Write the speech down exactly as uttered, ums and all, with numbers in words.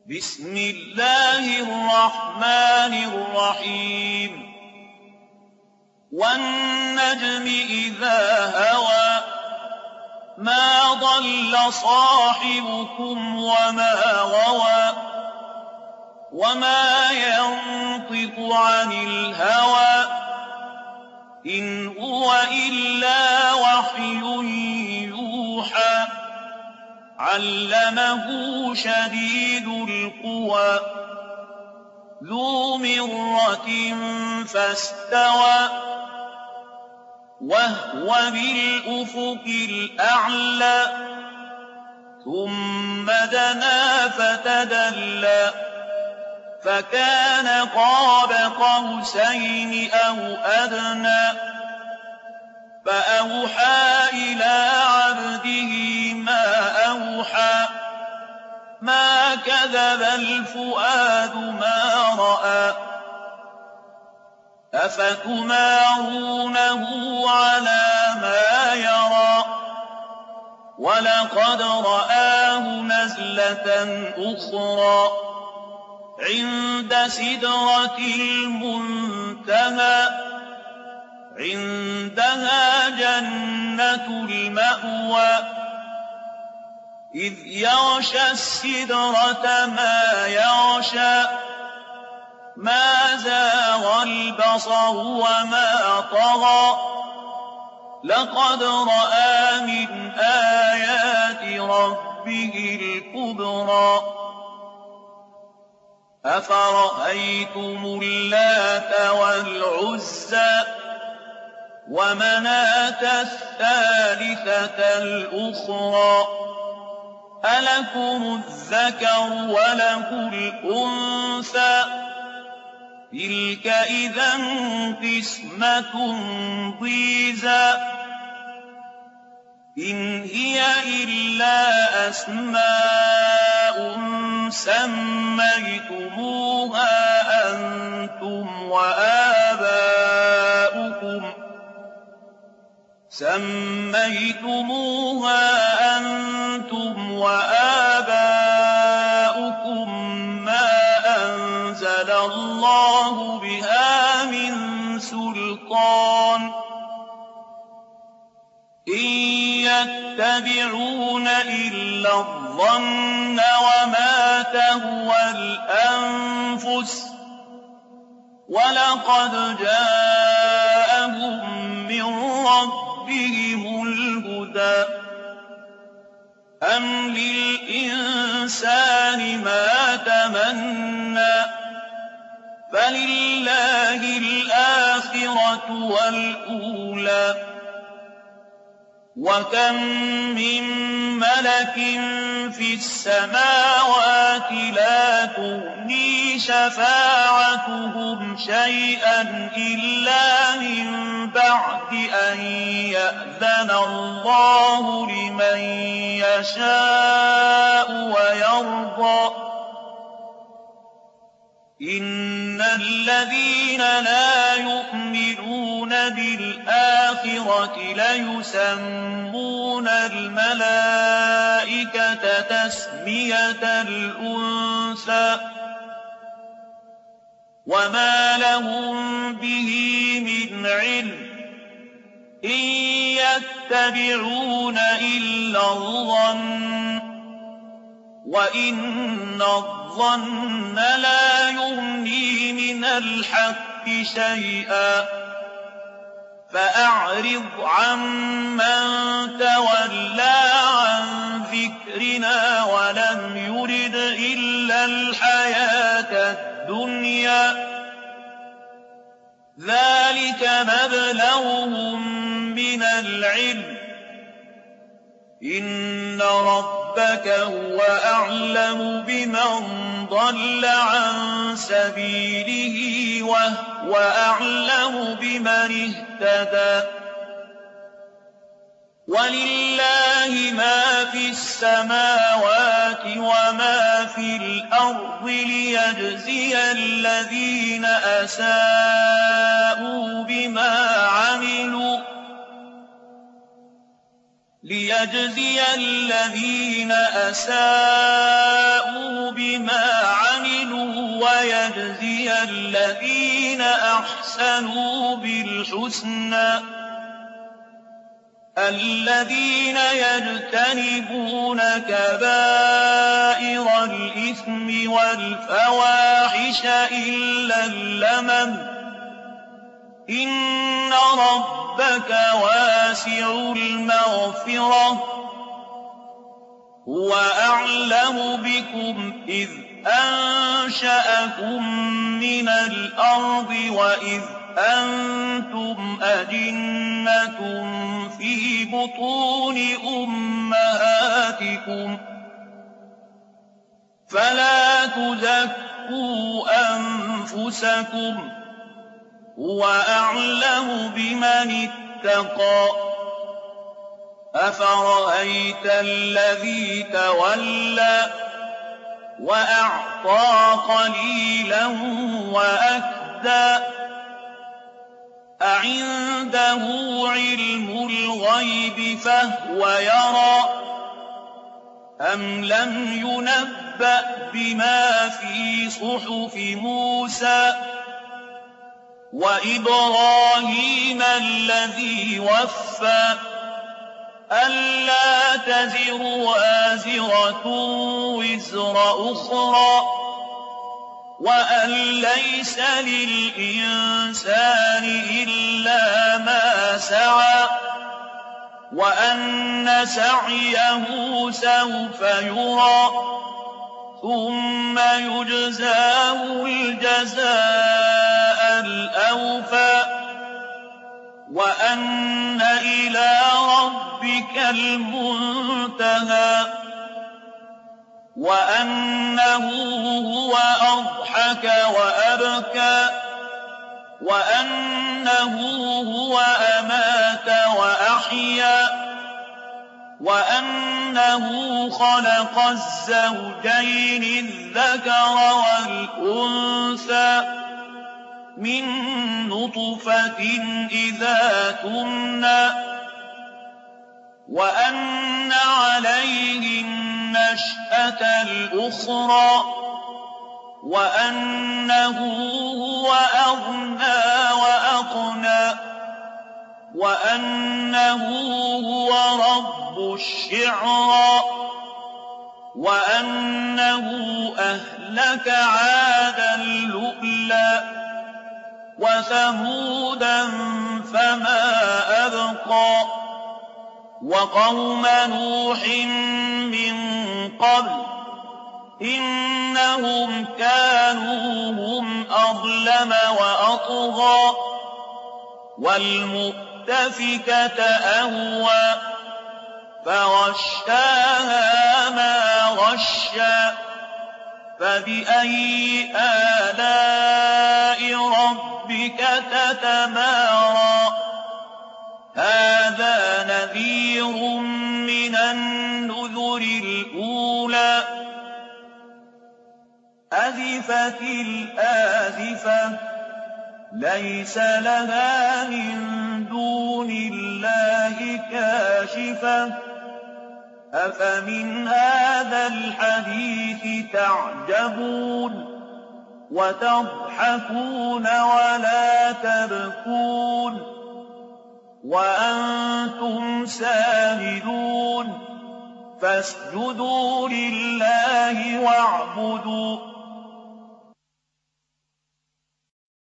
بسم الله الرحمن الرحيم والنجم إذا هوى ما ضل صاحبكم وما غوى وما ينطق عن الهوى إن هو إلا وحي يوحى علمه شديد القوى ذو مرة فاستوى وهو بالأفق الأعلى ثم دنا فتدلى فكان قاب قوسين أو أدنى فأوحى إلى عبده ما أوحى ما كذب الفؤاد ما رأى أفتمارونه على ما يرى ولقد رآه نزلة أخرى عند سدرة المنتهى عندها جنة المأوى إذ يغشى السدرة ما يغشى ما زاغ البصر وما طغى لقد رأى من آيات ربه الكبرى أفرأيتم اللات والعزى ومناة الثالثة الأخرى ألكم الذكر وله الأنثى تلك إذا قسمة ضيزى إن هي إلا أسماء سميتموها أنتم وآباؤكم سميتموها أنتم وآباؤكم ما أنزل الله بها من سلطان إن يتبعون إلا الظن وما تهوى الأنفس ولقد جاءهم من ربهم الهدى أم للإنسان ما تمنى فلله الآخرة والأولى وكم من ملك في السماوات لا تغني شفاعتهم شيئا إلا من بعد أن يأذن الله لمن يشاء ويرضى إن الذين لا يؤمنون بالآخرة ليسمون الملائكة تسمية الأنثى وما لهم به من علم إن يتبعون إلا الظن وإن الظن لا يغني من الحق شيئا فأعرض عمن تولى عن ذكرنا ولم يرد إلا الحياة الدنيا ذلك مبلغهم من العلم إن ربك هو أعلم بمن ضل عن سبيله وهو أعلم بمن اهتدى ولله ما في السماوات وما في الأرض ليجزي الذين أساءوا بما عملوا ليجزي الذين أساءوا بما ويجزي الذين أحسنوا بالحسنى الذين يجتنبون كبائر الإثم والفواحش إلا اللمم إن ربك واسع المغفرة هو أعلم بكم إذ أنشأكم من الأرض وإذ أنتم أجنة في بطون أمهاتكم فلا تزكوا أنفسكم هو أعلم بمن اتقى أفرأيت الذي تولى وأعطى قليلا وأكدى أعنده علم الغيب فهو يرى أم لم ينبأ بما في صحف موسى وإبراهيم الذي وفى ألا تزر وازرة وزر أخرى وأن ليس للإنسان إلا ما سعى وأن سعيه سوف يرى ثم يجزاه الجزاء الأوفى وأن إلى ربك المنتهى وأنه هو أضحك وأبكى وأنه هو أمات وأحيا وأنه خلق الزوجين الذكر والأنثى من نطفة إذا تمنى وأن عليه النشأة الأخرى وأنه هو أغنى وأقنى وأنه هو رب الشعرى وأنه أهلك عادا الأولى وثمودا فما أبقى وقوم نوح من قبل إنهم كانوا هم أظلم وأطغى والمؤتفكة أهوى فغشاها ما غشى فبأي آلاء ربك تتمارى هذا نذير من النذر الأولى أزفت الآزفة ليس لها من دون الله كاشفة أفمن هذا الحديث تعجبون وتضحكون ولا تبكون وأنتم سامدون فاسجدوا لله واعبدوا